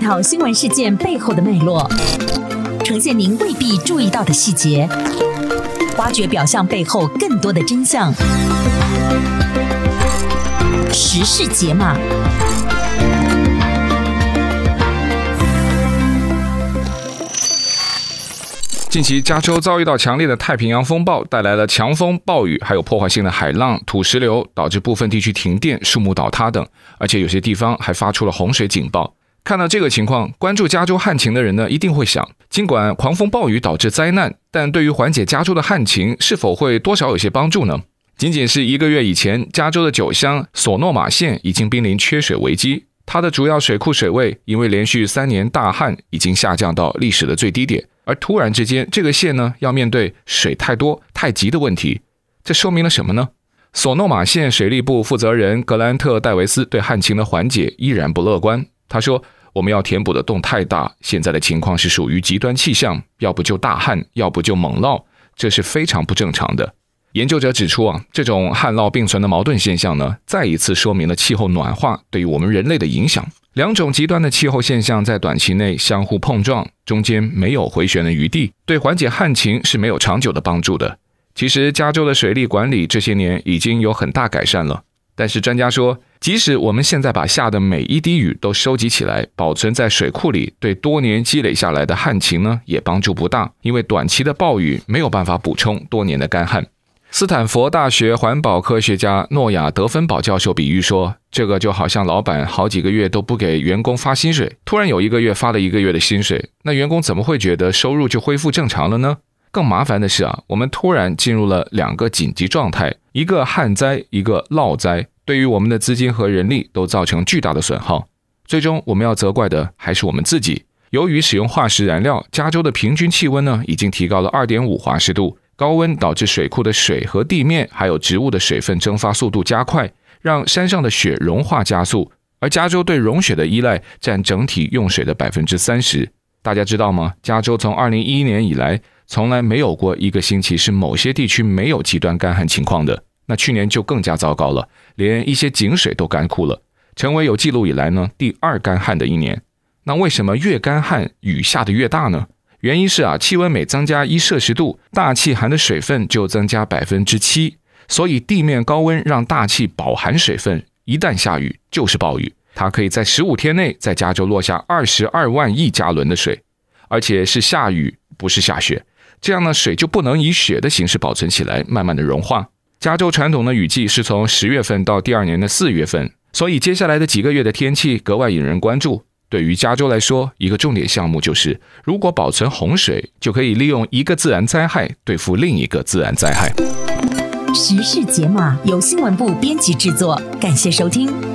讨新闻事件背后的脉络，呈现您未必注意到的细节，挖掘表象背后更多的真相。时事解码。 近期加州遭遇到强烈的太平洋风暴，带来了强风、暴雨，还有破坏性的海浪、土石流，导致部分地区停电、树木倒塌等，而且有些地方还发出了洪水警报。看到这个情况，关注加州旱情的人呢，一定会想，尽管狂风暴雨导致灾难，但对于缓解加州的旱情，是否会多少有些帮助呢？仅仅是1个月以前，加州的9乡索诺玛县已经濒临缺水危机，它的主要水库水位因为连续3年大旱已经下降到历史的最低点，而突然之间这个县呢要面对水太多太急的问题，这说明了什么呢？索诺玛县水利部负责人格兰特·戴维斯对旱情的缓解依然不乐观。他说，我们要填补的洞太大，现在的情况是属于极端气象，要不就大旱，要不就猛涝，这是非常不正常的。研究者指出这种旱涝并存的矛盾现象呢，再一次说明了气候暖化对于我们人类的影响。两种极端的气候现象在短期内相互碰撞，中间没有回旋的余地，对缓解旱情是没有长久的帮助的。其实加州的水利管理这些年已经有很大改善了，但是专家说，即使我们现在把下的每一滴雨都收集起来，保存在水库里，对多年积累下来的旱情呢，也帮助不大，因为短期的暴雨没有办法补充多年的干旱。斯坦福大学环保科学家诺亚·德芬堡教授比喻说，这个就好像老板好几个月都不给员工发薪水，突然有1个月发了1个月的薪水，那员工怎么会觉得收入就恢复正常了呢？更麻烦的是我们突然进入了2个紧急状态，一个旱灾，一个涝灾，对于我们的资金和人力都造成巨大的损耗。最终我们要责怪的还是我们自己。由于使用化石燃料，加州的平均气温呢已经提高了 2.5 华氏度，高温导致水库的水和地面还有植物的水分蒸发速度加快，让山上的雪融化加速，而加州对融雪的依赖占整体用水的 30%。 大家知道吗？加州从2011年以来从来没有过1个星期是某些地区没有极端干旱情况的，那去年就更加糟糕了，连一些井水都干枯了，成为有记录以来呢第2干旱的一年。那为什么越干旱雨下得越大呢？原因是气温每增加1摄氏度，大气含的水分就增加 7%， 所以地面高温让大气饱含水分，一旦下雨就是暴雨，它可以在15天内在加州落下22万亿加仑的水，而且是下雨不是下雪，这样呢水就不能以雪的形式保存起来，慢慢的融化。加州传统的雨季是从10月份到第2年的4月份，所以接下来的几个月的天气格外引人关注。对于加州来说，一个重点项目就是，如果保存洪水，就可以利用一个自然灾害对付另一个自然灾害。 时事解码由新闻部编辑制作，感谢收听。